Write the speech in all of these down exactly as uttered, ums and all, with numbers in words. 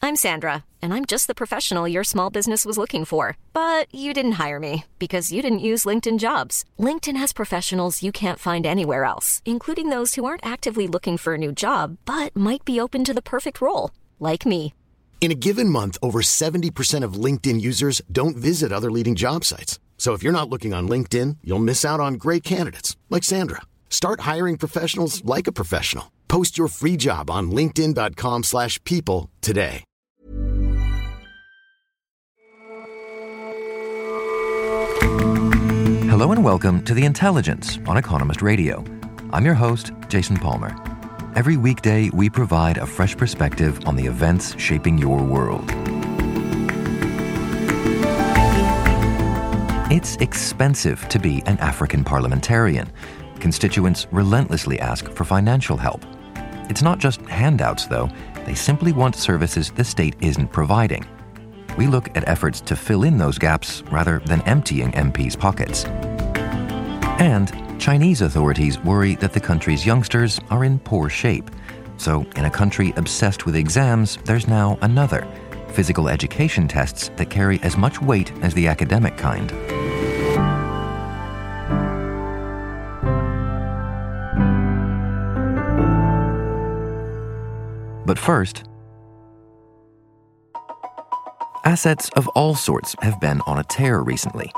I'm Sandra, and I'm just the professional your small business was looking for. But you didn't hire me because you didn't use LinkedIn Jobs. LinkedIn has professionals you can't find anywhere else, including those who aren't actively looking for a new job, but might be open to the perfect role, like me. In a given month, over seventy percent of LinkedIn users don't visit other leading job sites. So if you're not looking on LinkedIn, you'll miss out on great candidates like Sandra. Start hiring professionals like a professional. Post your free job on linkedin.com slash people today. Hello and welcome to The Intelligence on Economist Radio. I'm your host, Jason Palmer. Every weekday, we provide a fresh perspective on the events shaping your world. It's expensive to be an African parliamentarian. Constituents relentlessly ask for financial help. It's not just handouts, though. They simply want services the state isn't providing. We look at efforts to fill in those gaps rather than emptying M Ps' pockets. And Chinese authorities worry that the country's youngsters are in poor shape. So, in a country obsessed with exams, there's now another: physical education tests that carry as much weight as the academic kind. But first, assets of all sorts have been on a tear recently.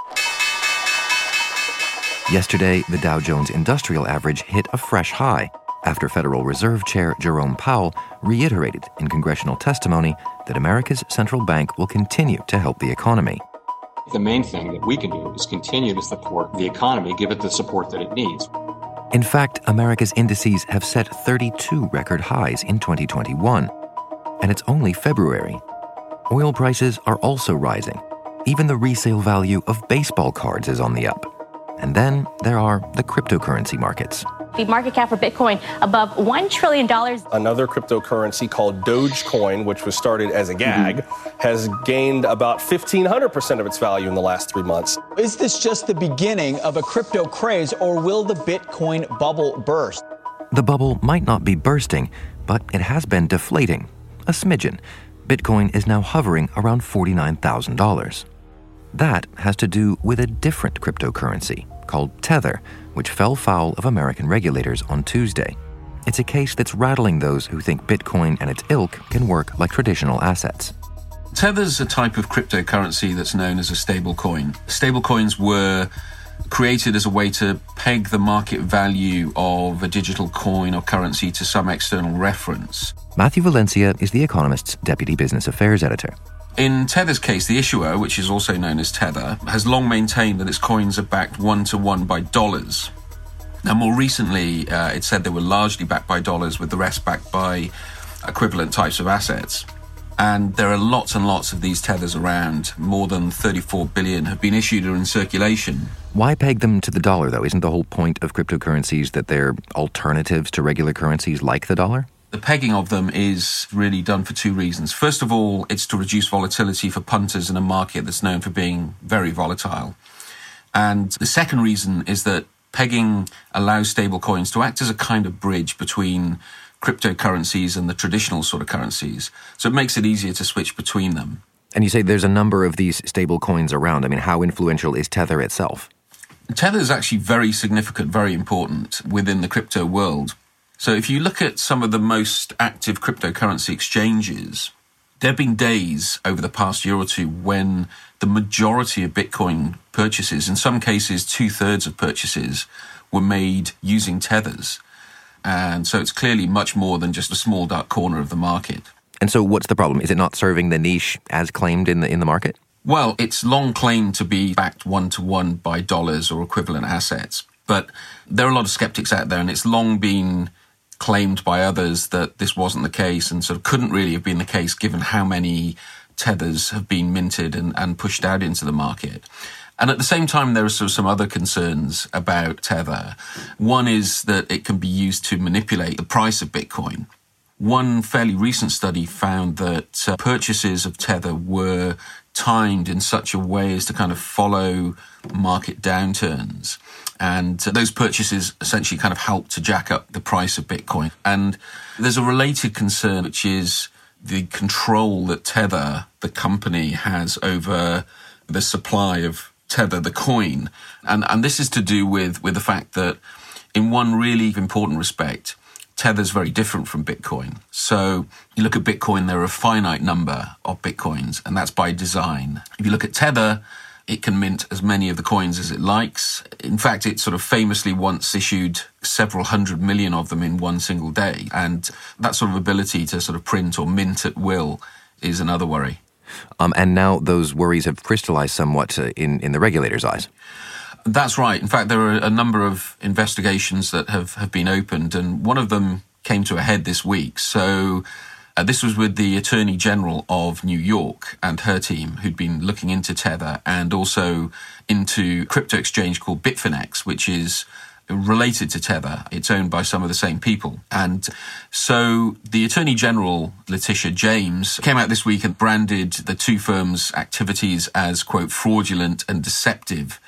Yesterday, the Dow Jones Industrial Average hit a fresh high after Federal Reserve Chair Jerome Powell reiterated in congressional testimony that America's central bank will continue to help the economy. The main thing that we can do is continue to support the economy, give it the support that it needs. In fact, America's indices have set thirty-two record highs in twenty twenty-one, and it's only February. Oil prices are also rising. Even the resale value of baseball cards is on the up. And then there are the cryptocurrency markets. The market cap for Bitcoin above one trillion dollars. Another cryptocurrency called Dogecoin, which was started as a gag, mm-hmm. has gained about fifteen hundred percent of its value in the last three months. Is this just the beginning of a crypto craze, or will the Bitcoin bubble burst? The bubble might not be bursting, but it has been deflating. A smidgen. Bitcoin is now hovering around forty-nine thousand dollars. That has to do with a different cryptocurrency called Tether, which fell foul of American regulators on Tuesday. It's a case that's rattling those who think Bitcoin and its ilk can work like traditional assets. Tether's a type of cryptocurrency that's known as a stablecoin. Stablecoins were created as a way to peg the market value of a digital coin or currency to some external reference. Matthew Valencia is The Economist's Deputy Business Affairs Editor. In Tether's case, the issuer, which is also known as Tether, has long maintained that its coins are backed one-to-one by dollars. Now, more recently, uh, it said they were largely backed by dollars, with the rest backed by equivalent types of assets. And there are lots and lots of these Tethers around. More than thirty-four billion have been issued or in circulation. Why peg them to the dollar, though? Isn't the whole point of cryptocurrencies that they're alternatives to regular currencies like the dollar? The pegging of them is really done for two reasons. First of all, it's to reduce volatility for punters in a market that's known for being very volatile. And the second reason is that pegging allows stablecoins to act as a kind of bridge between cryptocurrencies and the traditional sort of currencies. So it makes it easier to switch between them. And you say there's a number of these stablecoins around. I mean, how influential is Tether itself? Tether is actually very significant, very important within the crypto world. So if you look at some of the most active cryptocurrency exchanges, there have been days over the past year or two when the majority of Bitcoin purchases, in some cases two-thirds of purchases, were made using Tethers. And so it's clearly much more than just a small dark corner of the market. And so what's the problem? Is it not serving the niche as claimed in the in the market? Well, it's long claimed to be backed one-to-one by dollars or equivalent assets. But there are a lot of skeptics out there, and it's long been claimed by others that this wasn't the case and sort of couldn't really have been the case given how many Tethers have been minted and, and pushed out into the market. And at the same time, there are sort of some other concerns about Tether. One is that it can be used to manipulate the price of Bitcoin. One fairly recent study found that uh, purchases of Tether were timed in such a way as to kind of follow market downturns. And uh, those purchases essentially kind of help to jack up the price of Bitcoin. And there's a related concern, which is the control that Tether, the company, has over the supply of Tether, the coin. And and this is to do with, with the fact that in one really important respect, Tether's very different from Bitcoin. So you look at Bitcoin, there are a finite number of Bitcoins, and that's by design. If you look at Tether, it can mint as many of the coins as it likes. In fact, it sort of famously once issued several hundred million of them in one single day. And that sort of ability to sort of print or mint at will is another worry. Um, and now those worries have crystallized somewhat uh, in, in the regulators' eyes. That's right. In fact, there are a number of investigations that have, have been opened, and one of them came to a head this week. So uh, this was with the Attorney General of New York and her team, who'd been looking into Tether and also into a crypto exchange called Bitfinex, which is related to Tether. It's owned by some of the same people. And so the Attorney General, Letitia James, came out this week and branded the two firms' activities as, quote, fraudulent and deceptive.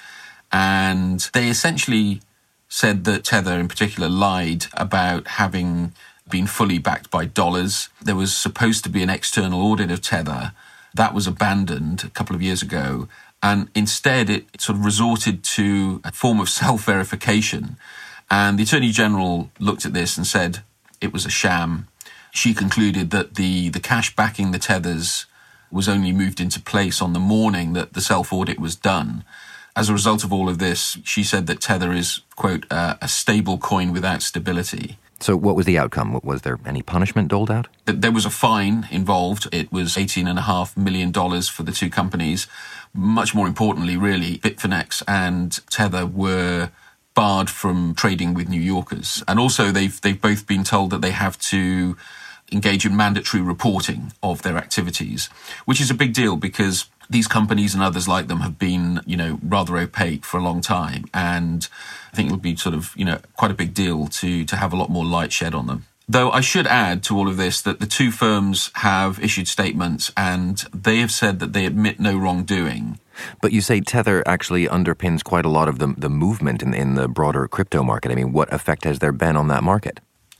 And they essentially said that Tether in particular lied about having been fully backed by dollars. There was supposed to be an external audit of Tether. That was abandoned a couple of years ago. And instead, it sort of resorted to a form of self-verification. And the Attorney General looked at this and said it was a sham. She concluded that the, the cash backing the Tethers was only moved into place on the morning that the self-audit was done. As a result of all of this, she said that Tether is, quote, uh, a stable coin without stability. So what was the outcome? Was there any punishment doled out? There was a fine involved. It was eighteen point five million dollars for the two companies. Much more importantly, really, Bitfinex and Tether were barred from trading with New Yorkers. And also they've they've both been told that they have to engage in mandatory reporting of their activities, which is a big deal because these companies and others like them have been, you know, rather opaque for a long time. And I think it'll be sort of, you know, quite a big deal to, to have a lot more light shed on them. Though I should add to all of this that the two firms have issued statements and they have said that they admit no wrongdoing. But you say Tether actually underpins quite a lot of the, the movement in, in the broader crypto market. I mean, what effect has there been on that market?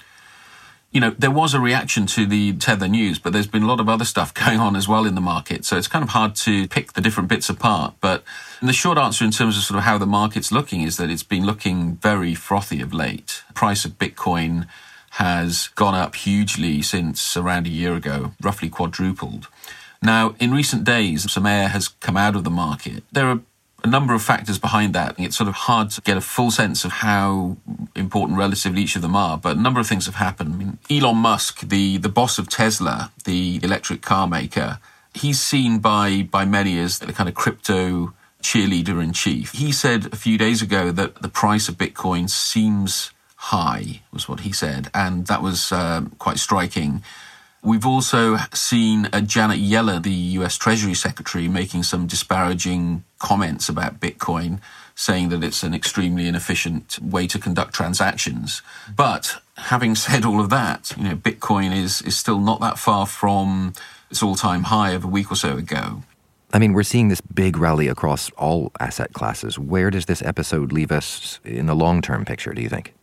You know, there was a reaction to the Tether news, but there's been a lot of other stuff going on as well in the market. So it's kind of hard to pick the different bits apart. But the short answer in terms of sort of how the market's looking is that it's been looking very frothy of late. The price of Bitcoin has gone up hugely since around a year ago, roughly quadrupled. Now, in recent days, some air has come out of the market. There are a number of factors behind that. It's sort of hard to get a full sense of how important relatively each of them are, but a number of things have happened. I mean, Elon Musk, the, the boss of Tesla, the electric car maker, he's seen by, by many as the kind of crypto cheerleader in chief. He said a few days ago that the price of Bitcoin seems high, was what he said, and that was uh, quite striking. We've also seen uh, Janet Yellen, the U S Treasury Secretary, making some disparaging comments about Bitcoin, saying that it's an extremely inefficient way to conduct transactions. But having said all of that, you know, Bitcoin is, is still not that far from its all-time high of a week or so ago. I mean, we're seeing this big rally across all asset classes. Where does this episode leave us in the long-term picture, do you think?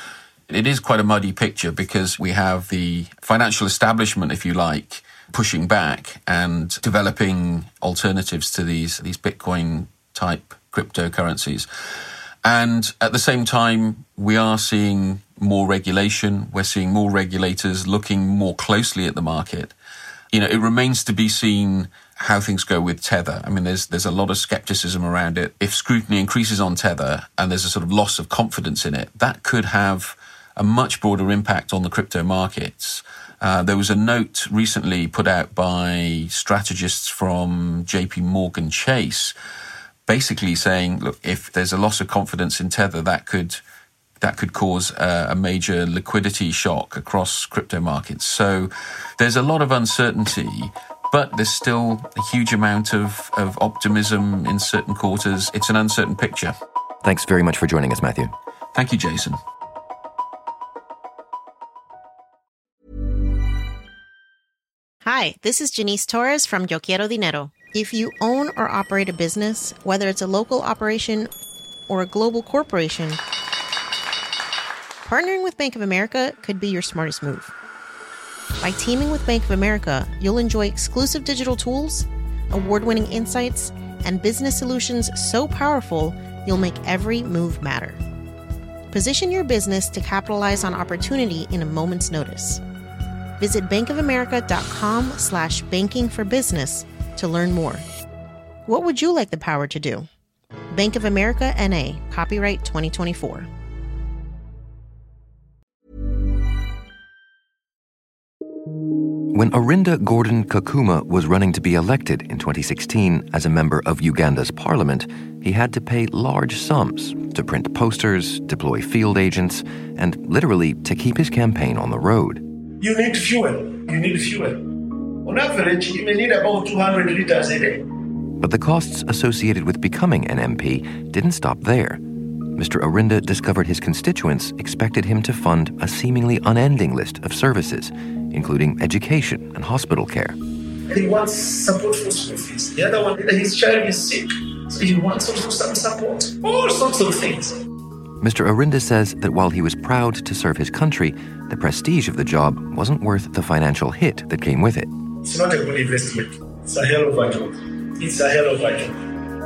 It is quite a muddy picture because we have the financial establishment, if you like, pushing back and developing alternatives to these, these Bitcoin-type cryptocurrencies. And at the same time, we are seeing more regulation. We're seeing more regulators looking more closely at the market. You know, it remains to be seen how things go with Tether. I mean, there's there's a lot of skepticism around it. If scrutiny increases on Tether and there's a sort of loss of confidence in it, that could have a much broader impact on the crypto markets. Uh, there was a note recently put out by strategists from J P Morgan Chase, basically saying, look, if there's a loss of confidence in Tether, that could that could cause a, a major liquidity shock across crypto markets. So there's a lot of uncertainty, but there's still a huge amount of, of optimism in certain quarters. It's an uncertain picture. Thanks very much for joining us, Matthew. Thank you, Jason. Hi, this is Janice Torres from Yo Quiero Dinero. If you own or operate a business, whether it's a local operation or a global corporation, partnering with Bank of America could be your smartest move. By teaming with Bank of America, you'll enjoy exclusive digital tools, award-winning insights, and business solutions so powerful, you'll make every move matter. Position your business to capitalize on opportunity in a moment's notice. Visit bankofamerica.com slash banking for business to learn more. What would you like the power to do? Bank of America N A, copyright twenty twenty-four. When Arinda Gordon Kakuma was running to be elected in twenty sixteen as a member of Uganda's parliament, he had to pay large sums to print posters, deploy field agents, and literally to keep his campaign on the road. You need fuel. You need fuel. On average, you may need about two hundred liters a day. But the costs associated with becoming an M P didn't stop there. Mister Arinda discovered his constituents expected him to fund a seemingly unending list of services, including education and hospital care. He wants support for school fees. The other one, his child is sick, so he wants also some support. All sorts of things. Mister Arinda says that while he was proud to serve his country, the prestige of the job wasn't worth the financial hit that came with it. It's not a good investment. It's a hell of a job. It's a hell of a job.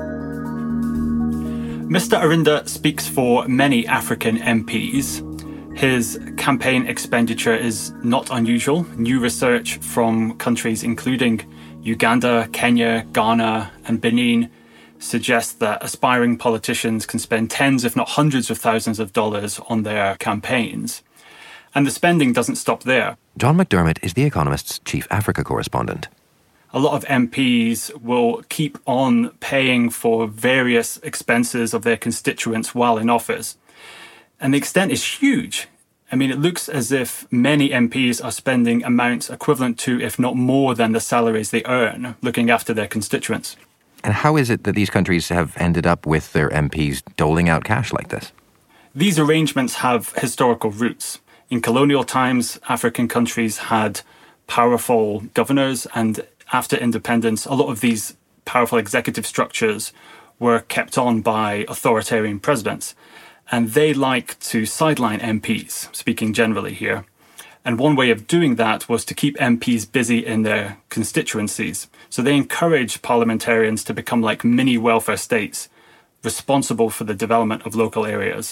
Mister Arinda speaks for many African M Ps. His campaign expenditure is not unusual. New research from countries including Uganda, Kenya, Ghana, and Benin suggests that aspiring politicians can spend tens, if not hundreds of thousands of dollars on their campaigns. And the spending doesn't stop there. John McDermott is The Economist's chief Africa correspondent. A lot of M Ps will keep on paying for various expenses of their constituents while in office. And the extent is huge. I mean, it looks as if many M Ps are spending amounts equivalent to, if not more than, the salaries they earn looking after their constituents. And how is it that these countries have ended up with their M Ps doling out cash like this? These arrangements have historical roots. In colonial times, African countries had powerful governors, and after independence, a lot of these powerful executive structures were kept on by authoritarian presidents. And they like to sideline M Ps, speaking generally here. And one way of doing that was to keep M Ps busy in their constituencies. So they encourage parliamentarians to become like mini welfare states, responsible for the development of local areas.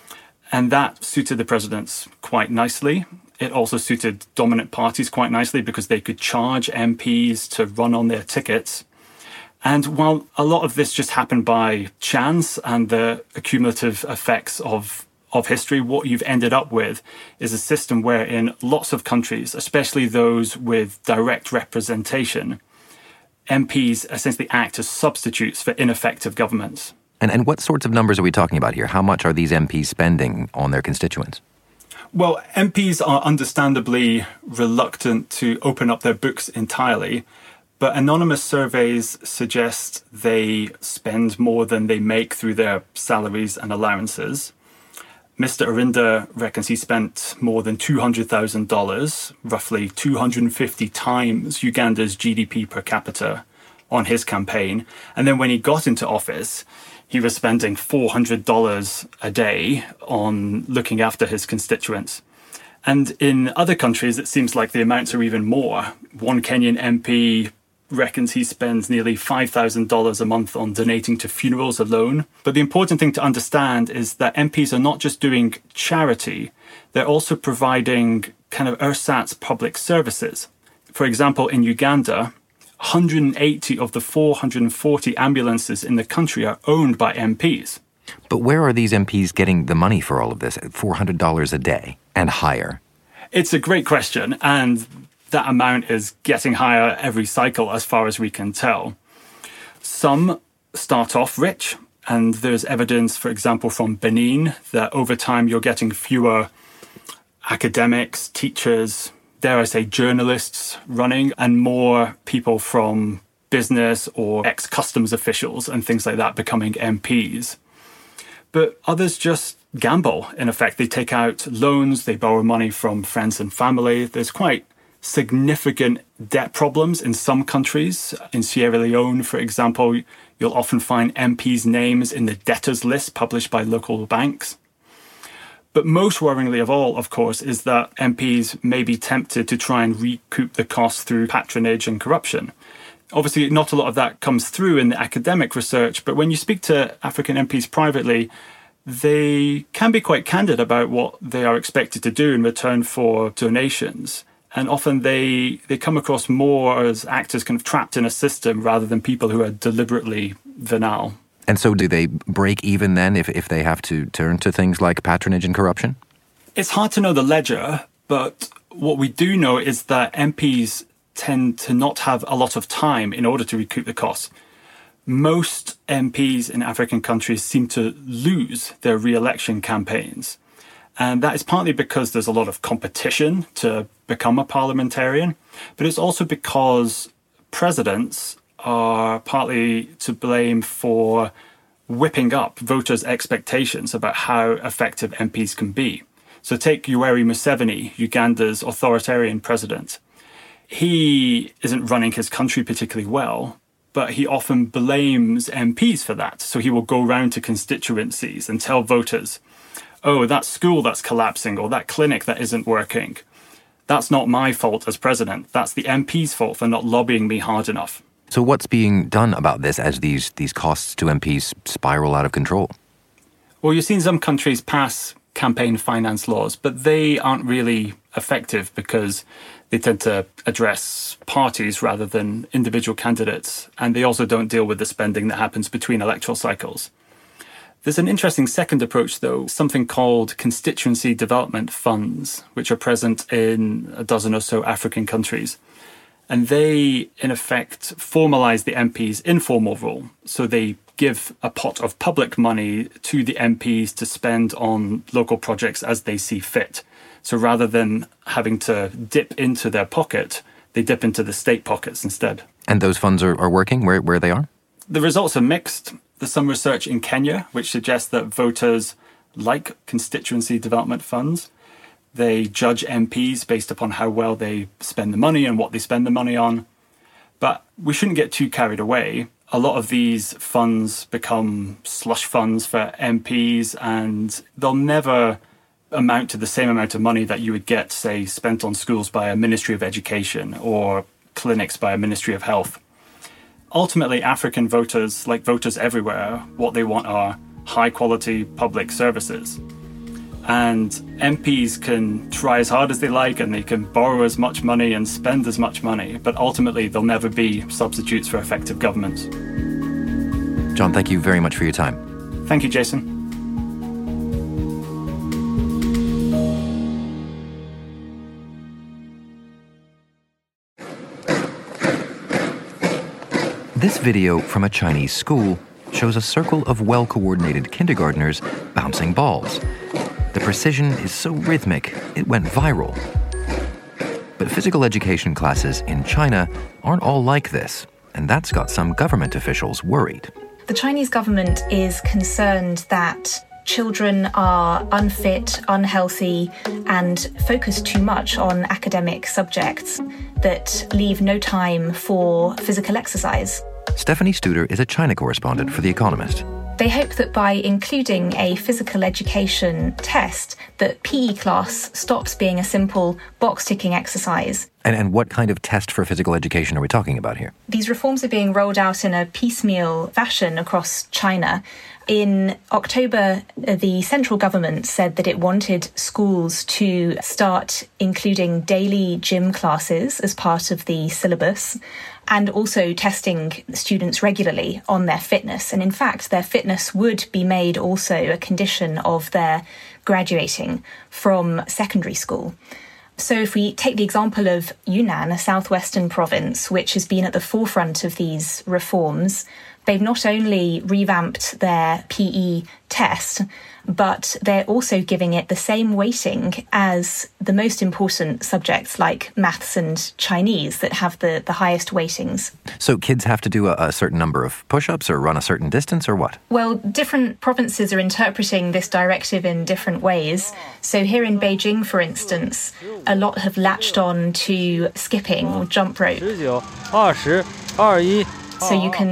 And that suited the presidents quite nicely. It also suited dominant parties quite nicely because they could charge M Ps to run on their tickets. And while a lot of this just happened by chance and the accumulative effects of, of history, what you've ended up with is a system where in lots of countries, especially those with direct representation, M Ps essentially act as substitutes for ineffective governments. And, and what sorts of numbers are we talking about here? How much are these M Ps spending on their constituents? Well, M Ps are understandably reluctant to open up their books entirely, but anonymous surveys suggest they spend more than they make through their salaries and allowances. Mister Arinda reckons he spent more than two hundred thousand dollars, roughly two hundred fifty times Uganda's G D P per capita, on his campaign. And then when he got into office, he was spending four hundred dollars a day on looking after his constituents. And in other countries, it seems like the amounts are even more. One Kenyan M P reckons he spends nearly five thousand dollars a month on donating to funerals alone. But the important thing to understand is that M Ps are not just doing charity, they're also providing kind of ersatz public services. For example, in Uganda, one hundred eighty of the four hundred forty ambulances in the country are owned by M Ps. But where are these M Ps getting the money for all of this? four hundred dollars a day and higher? It's a great question, and that amount is getting higher every cycle as far as we can tell. Some start off rich, and there's evidence, for example, from Benin, that over time you're getting fewer academics, teachers, dare I say journalists running, and more people from business or ex-customs officials and things like that becoming M Ps. But others just gamble, in effect. They take out loans, they borrow money from friends and family. There's quite significant debt problems in some countries. In Sierra Leone, for example, you'll often find M Ps' names in the debtors list published by local banks. But most worryingly of all, of course, is that M Ps may be tempted to try and recoup the costs through patronage and corruption. Obviously, not a lot of that comes through in the academic research, but when you speak to African M Ps privately, they can be quite candid about what they are expected to do in return for donations. And often they, they come across more as actors kind of trapped in a system rather than people who are deliberately venal. And so do they break even then if, if they have to turn to things like patronage and corruption? It's hard to know the ledger, but what we do know is that M Ps tend to not have a lot of time in order to recoup the costs. Most M Ps in African countries seem to lose their re-election campaigns. And that is partly because there's a lot of competition to become a parliamentarian, but it's also because presidents are partly to blame for whipping up voters' expectations about how effective M Ps can be. So take Yoweri Museveni, Uganda's authoritarian president. He isn't running his country particularly well, but he often blames M Ps for that. So he will go round to constituencies and tell voters, oh, that school that's collapsing or that clinic that isn't working, that's not my fault as president. That's the M P's fault for not lobbying me hard enough. So what's being done about this as these, these costs to M Ps spiral out of control? Well, you've seen some countries pass campaign finance laws, but they aren't really effective because they tend to address parties rather than individual candidates. And they also don't deal with the spending that happens between electoral cycles. There's an interesting second approach, though, something called constituency development funds, which are present in a dozen or so African countries. And they, in effect, formalise the M P's informal role. So they give a pot of public money to the M Ps to spend on local projects as they see fit. So rather than having to dip into their pocket, they dip into the state pockets instead. And those funds are, are working where, where they are? The results are mixed. There's some research in Kenya which suggests that voters like constituency development funds. They judge M Ps based upon how well they spend the money and what they spend the money on. But we shouldn't get too carried away. A lot of these funds become slush funds for M Ps, and they'll never amount to the same amount of money that you would get, say, spent on schools by a Ministry of Education or clinics by a Ministry of Health. Ultimately, African voters, like voters everywhere, what they want are high-quality public services. And M Ps can try as hard as they like and they can borrow as much money and spend as much money, but ultimately they'll never be substitutes for effective governments. John, thank you very much for your time. Thank you, Jason. This video from a Chinese school shows a circle of well-coordinated kindergartners bouncing balls. The precision is so rhythmic, it went viral. But physical education classes in China aren't all like this, and that's got some government officials worried. The Chinese government is concerned that children are unfit, unhealthy, and focus too much on academic subjects that leave no time for physical exercise. Stephanie Studer is a China correspondent for The Economist. They hope that by including a physical education test, that P E class stops being a simple box-ticking exercise. And, and what kind of test for physical education are we talking about here? These reforms are being rolled out in a piecemeal fashion across China. In October, the central government said that it wanted schools to start including daily gym classes as part of the syllabus, and also testing students regularly on their fitness. And in fact, their fitness would be made also a condition of their graduating from secondary school. So if we take the example of Yunnan, a southwestern province, which has been at the forefront of these reforms, they've not only revamped their P E test, but they're also giving it the same weighting as the most important subjects like maths and Chinese that have the, the highest weightings. So kids have to do a, a certain number of push-ups or run a certain distance or what? Well, different provinces are interpreting this directive in different ways. So here in Beijing, for instance, a lot have latched on to skipping or jump rope. So you can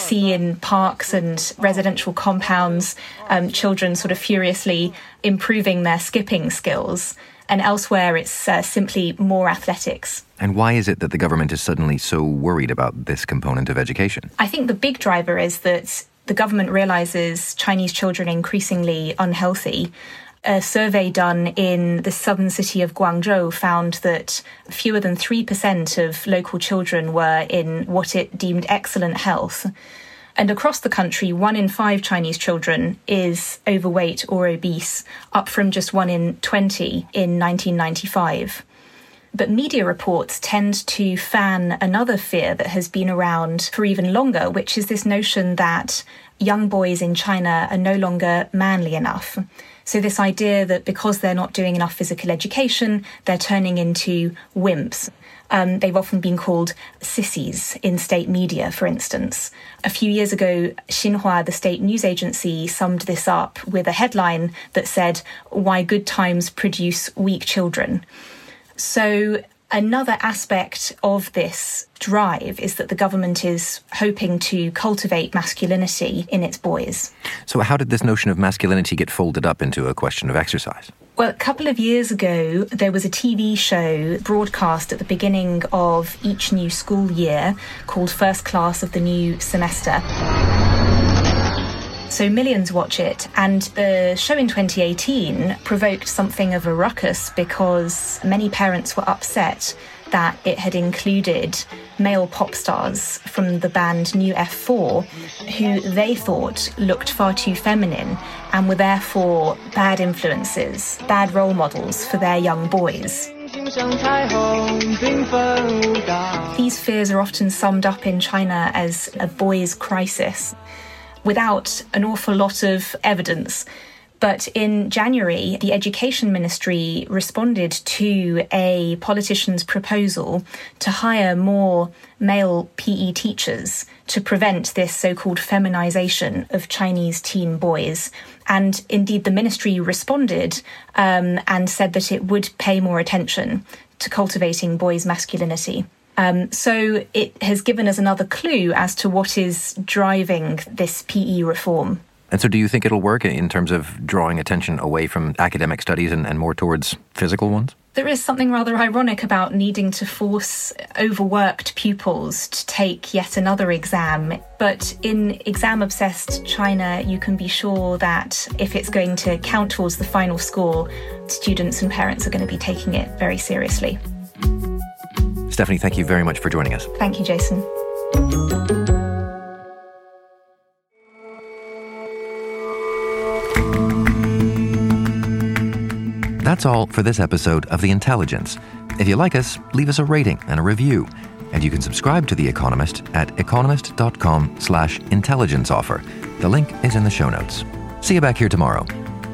see in parks and residential compounds um, children sort of furiously improving their skipping skills. And elsewhere, it's uh, simply more athletics. And why is it that the government is suddenly so worried about this component of education? I think the big driver is that the government realizes Chinese children are increasingly unhealthy. A survey done in the southern city of Guangzhou found that fewer than three percent of local children were in what it deemed excellent health. And across the country, one in five Chinese children is overweight or obese, up from just one in twenty in nineteen ninety-five. But media reports tend to fan another fear that has been around for even longer, which is this notion that young boys in China are no longer manly enough. So this idea that because they're not doing enough physical education, they're turning into wimps. Um, they've often been called sissies in state media, for instance. A few years ago, Xinhua, the state news agency, summed this up with a headline that said, "Why good times produce weak children." So another aspect of this drive is that the government is hoping to cultivate masculinity in its boys. So how did this notion of masculinity get folded up into a question of exercise? Well, a couple of years ago, there was a T V show broadcast at the beginning of each new school year called First Class of the New Semester. So millions watch it, and the show in twenty eighteen provoked something of a ruckus because many parents were upset that it had included male pop stars from the band New F four, who they thought looked far too feminine and were therefore bad influences, bad role models for their young boys. These fears are often summed up in China as a boys' crisis, without an awful lot of evidence. But in January, the Education Ministry responded to a politician's proposal to hire more male P E teachers to prevent this so-called feminization of Chinese teen boys. And indeed, the ministry responded um, and said that it would pay more attention to cultivating boys' masculinity. Um, so it has given us another clue as to what is driving this P E reform. And so do you think it'll work in terms of drawing attention away from academic studies and, and more towards physical ones? There is something rather ironic about needing to force overworked pupils to take yet another exam. But in exam-obsessed China, you can be sure that if it's going to count towards the final score, students and parents are going to be taking it very seriously. Stephanie, thank you very much for joining us. Thank you, Jason. That's all for this episode of The Intelligence. If you like us, leave us a rating and a review. And you can subscribe to The Economist at economist.com slash intelligence offer. The link is in the show notes. See you back here tomorrow.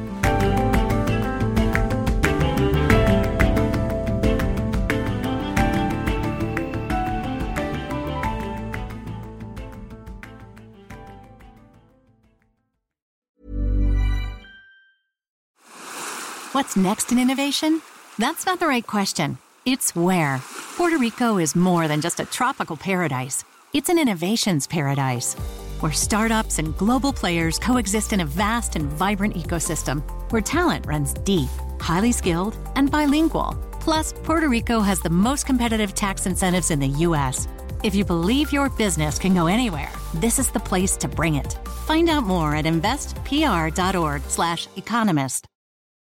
What's next in innovation? That's not the right question. It's where. Puerto Rico is more than just a tropical paradise. It's an innovations paradise, where startups and global players coexist in a vast and vibrant ecosystem, where talent runs deep, highly skilled, and bilingual. Plus, Puerto Rico has the most competitive tax incentives in the U S. If you believe your business can go anywhere, this is the place to bring it. Find out more at investpr.org slash economist.